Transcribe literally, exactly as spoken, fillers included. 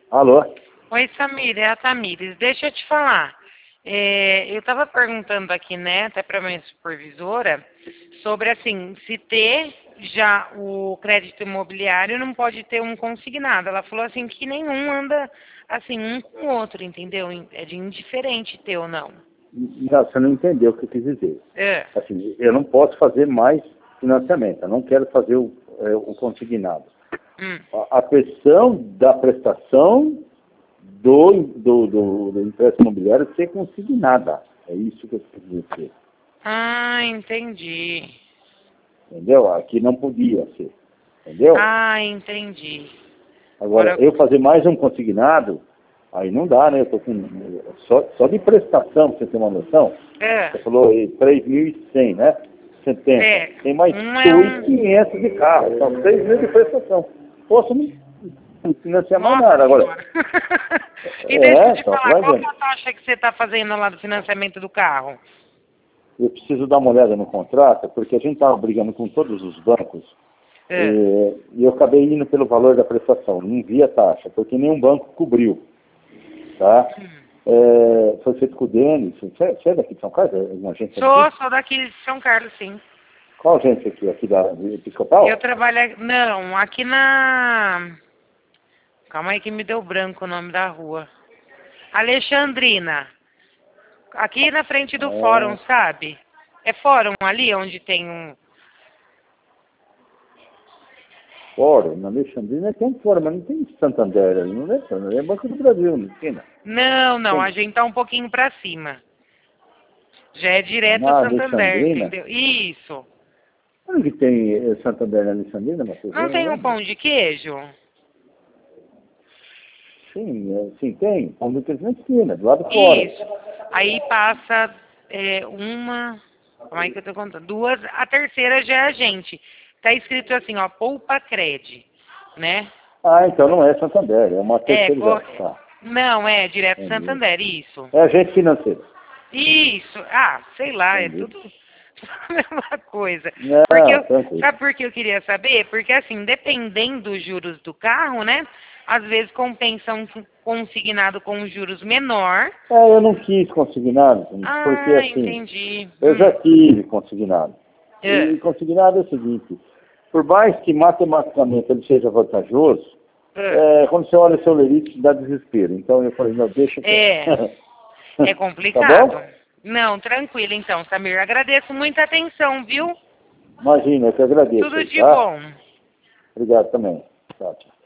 Alô? Oi, Samir, é a Tamires. Deixa eu te falar. É, eu estava perguntando aqui, né, até para minha supervisora, sobre assim, se ter já o crédito imobiliário não pode ter um consignado. Ela falou assim que nenhum anda assim um com o outro, entendeu? É de indiferente ter ou não. Não, você não entendeu o que eu quis dizer. É. Assim, eu não posso fazer mais financiamento, eu não quero fazer o, é, o consignado. Hum. A, a questão da prestação do, do, do, do empréstimo imobiliário ser consignada. É isso que eu quis dizer. Ah, entendi. Entendeu? Aqui não podia ser. Entendeu? Ah, entendi. Agora, Agora, eu fazer mais um consignado, aí não dá, né? Eu tô com, só, só de prestação, pra você ter uma noção, é, você falou aí, três mil e cem, né? setenta. é, Tem mais um é dois mil e um... quinhentos de carro, são seis mil de prestação. Posso não não financiar mais Nossa nada agora. senhora. E deixa eu É, te então, falar, vai qual que ver. é a taxa que você está fazendo lá do financiamento do carro? Eu preciso dar uma olhada no contrato, porque a gente estava brigando com todos os bancos, É. e, e eu acabei indo pelo valor da prestação, não vi a taxa, porque nenhum banco cobriu. Tá? É, foi feito com o Denis. Você, você é daqui de São Carlos? É uma agência Sou, daqui? sou daqui de São Carlos, sim. Qual agência aqui? Aqui da de Episcopal? Eu trabalho, não, aqui na... Calma aí que me deu branco o nome da rua. Alexandrina. Aqui na frente do fórum, É, sabe? É fórum ali onde tem um... fórum, na Alexandrina tem fórum, mas não tem Santander ali, não é Santander, é Banco do Brasil, não tem? Não, não, a Tem. gente tá um pouquinho pra cima. Já é direto Na Santander, Alexandrina? entendeu? Isso. Onde que tem eh, Santander na Alexandrina, Matheus? Eu Não não tem um lembro. pão de queijo? Sim, é, sim, tem. Pão de queijo na esquina, do lado de fora. Isso. Aí passa é, uma... Como é que eu tô contando? Duas. A terceira já é a gente. Tá escrito assim, ó, Poupa Cred, né? Ah, então não é Santander, é uma É, co- terceirização. não, é direto Entendi. Santander, isso. É agente financeiro. Isso. Ah, sei lá, é Entendi. tudo a mesma coisa. Porque Não, eu, tranquilo. sabe por que eu queria saber? Porque assim, dependendo dos juros do carro, né? Às vezes compensa um consignado com juros menor. É, eu não quis consignado, porque Ah, assim, entendi. eu já Hum. tive consignado. É, E consignado é o seguinte, por mais que matematicamente ele seja vantajoso, é. é, quando você olha o seu lerite, dá desespero. Então eu falei, não, deixa É, quieto. é Tá complicado. bom? Não, tranquilo então, Samir. Agradeço muita atenção, viu? Imagina, eu que agradeço Tudo aí, de tá? bom. Obrigado também. Tchau, tchau.